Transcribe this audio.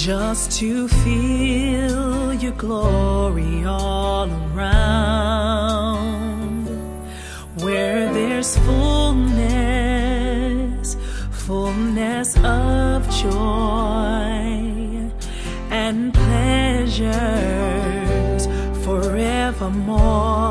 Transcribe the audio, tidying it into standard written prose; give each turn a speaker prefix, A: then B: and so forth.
A: just to feel your glory all around, where there's fullness of joy and pleasures forevermore.